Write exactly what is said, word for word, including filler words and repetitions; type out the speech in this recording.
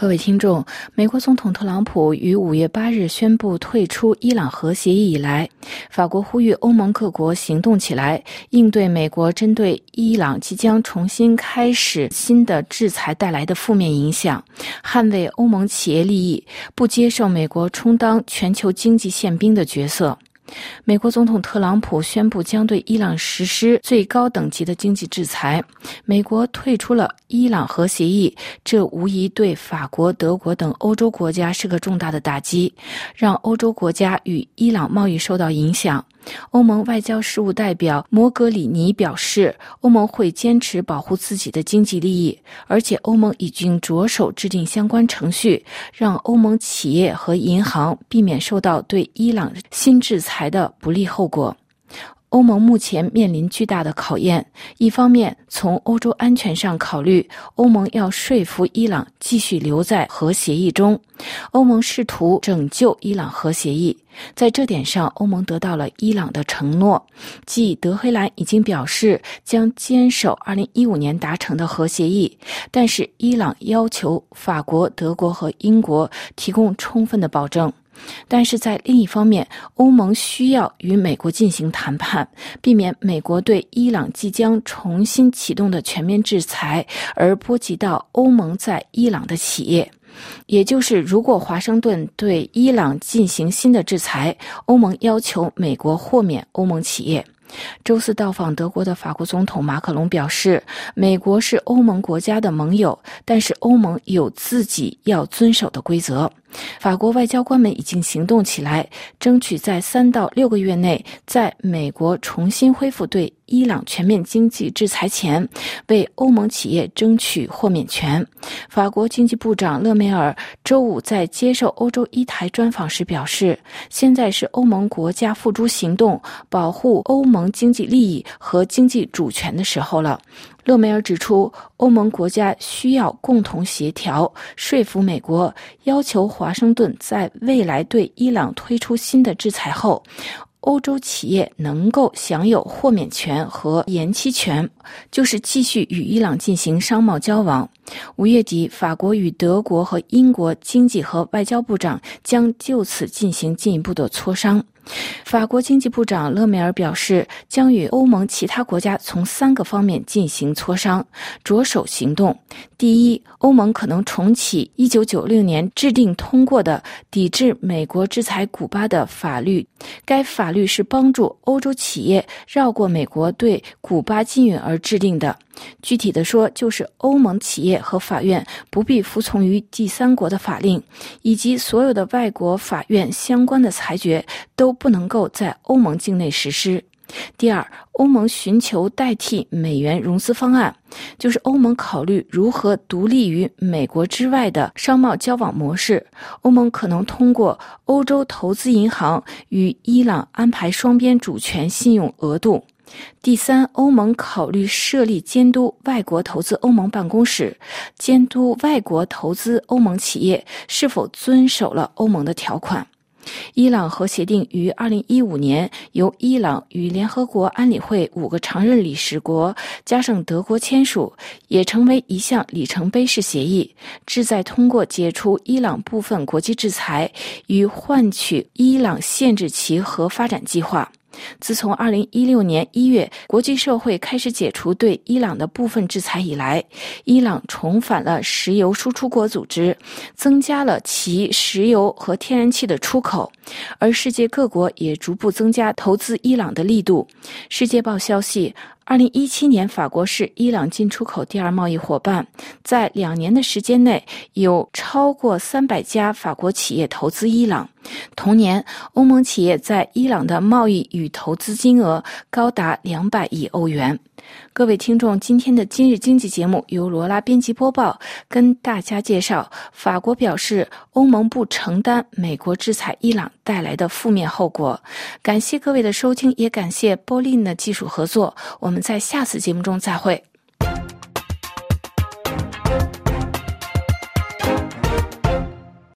各位听众，美国总统特朗普于五月八日宣布退出伊朗核协议以来，法国呼吁欧盟各国行动起来，应对美国针对伊朗即将重新开始新的制裁带来的负面影响，捍卫欧盟企业利益，不接受美国充当全球经济宪兵的角色。美国总统特朗普宣布将对伊朗实施最高等级的经济制裁，美国退出了伊朗核协议，这无疑对法国、德国等欧洲国家是个重大的打击，让欧洲国家与伊朗贸易受到影响。欧盟外交事务代表摩格里尼表示，欧盟会坚持保护自己的经济利益，而且欧盟已经着手制定相关程序，让欧盟企业和银行避免受到对伊朗新制裁的不利后果。欧盟目前面临巨大的考验，一方面从欧洲安全上考虑，欧盟要说服伊朗继续留在核协议中，欧盟试图拯救伊朗核协议。在这点上，欧盟得到了伊朗的承诺，即德黑兰已经表示将坚守二零一五年达成的核协议，但是伊朗要求法国、德国和英国提供充分的保证。但是在另一方面，欧盟需要与美国进行谈判，避免美国对伊朗即将重新启动的全面制裁而波及到欧盟在伊朗的企业。也就是如果华盛顿对伊朗进行新的制裁，欧盟要求美国豁免欧盟企业。周四到访德国的法国总统马克龙表示，美国是欧盟国家的盟友，但是欧盟有自己要遵守的规则。法国外交官们已经行动起来，争取在三到六个月内，在美国重新恢复对伊朗全面经济制裁前，为欧盟企业争取豁免权。法国经济部长勒梅尔周五在接受欧洲一台专访时表示，现在是欧盟国家付诸行动，保护欧盟经济利益和经济主权的时候了。勒梅尔指出，欧盟国家需要共同协调，说服美国，要求华盛顿在未来对伊朗推出新的制裁后，欧洲企业能够享有豁免权和延期权，就是继续与伊朗进行商贸交往。五月底，法国与德国和英国经济和外交部长将就此进行进一步的磋商。法国经济部长勒梅尔表示，将与欧盟其他国家从三个方面进行磋商，着手行动。第一，欧盟可能重启一九九六年制定通过的抵制美国制裁古巴的法律，该法律是帮助欧洲企业绕过美国对古巴禁运而制定的。具体的说，就是欧盟企业和法院不必服从于第三国的法令，以及所有的外国法院相关的裁决都不能够在欧盟境内实施。第二，欧盟寻求代替美元融资方案，就是欧盟考虑如何独立于美国之外的商贸交往模式。欧盟可能通过欧洲投资银行与伊朗安排双边主权信用额度。第三，欧盟考虑设立监督外国投资欧盟办公室，监督外国投资欧盟企业是否遵守了欧盟的条款。伊朗核协定于二零一五年由伊朗与联合国安理会五个常任理事国加上德国签署，也成为一项里程碑式协议，旨在通过解除伊朗部分国际制裁与换取伊朗限制其核发展计划。自从二零一六年一月国际社会开始解除对伊朗的部分制裁以来，伊朗重返了石油输出国组织，增加了其石油和天然气的出口，而世界各国也逐步增加投资伊朗的力度。世界报消息，二零一七年法国是伊朗进出口第二贸易伙伴，在两年的时间内有超过三百家法国企业投资伊朗。同年，欧盟企业在伊朗的贸易与投资金额高达两百亿欧元。各位听众，今天的今日经济节目由罗拉编辑播报，跟大家介绍法国表示欧盟不承担美国制裁伊朗带来的负面后果。感谢各位的收听，也感谢波林的技术合作，我们在下次节目中再会。